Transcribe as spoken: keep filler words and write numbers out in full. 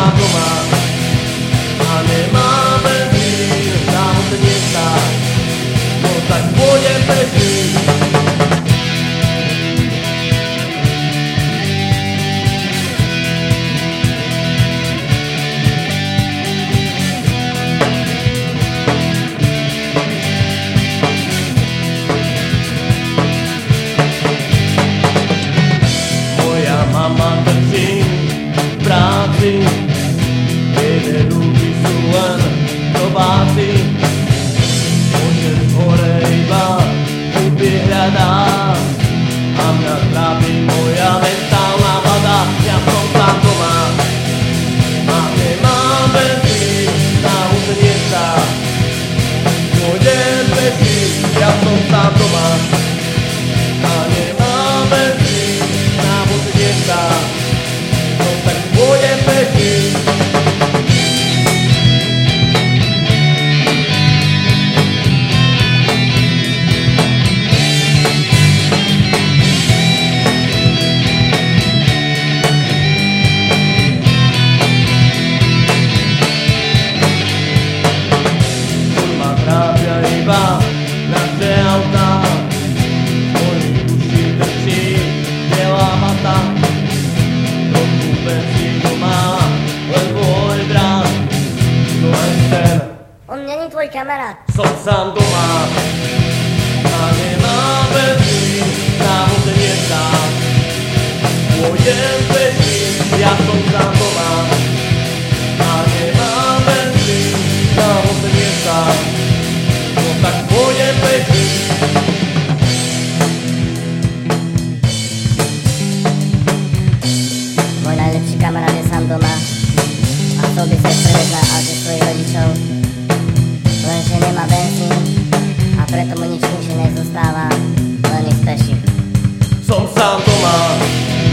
sám doma a nemám benzín, závod nie stáť, no tak pôjdem pešky. Mama drží v práci, jej ruky sú len dobáci. Otec hore iba kúpi hľadá a mňa trápi moja mentálna vada. Ja som sám doma a nemám benzín, na huse nie stáť, pôjdem pešky. Ja som sám doma a nemám benzín, na huse nie stáť, no tak pôjdem pešky. Furt ma trápia iba naše autá, mojich duší trčí bielá mata. Trochu benzínu má len tvoj brat, no aj ten. On není tvoj kamarát. Som sám doma a nemám benzín, na huse nie stáť, pôjdem pešky. Ja som sám doma a nemám benzín, na huse nie stáť, no tak pôjdem pešky. Môj najlepší kamarát je sám doma a chcel by sa previesť na aute svojich rodičov, lenže nemá benzín a preto mu nič inšie nezostáva, len ísť peši. Som sám doma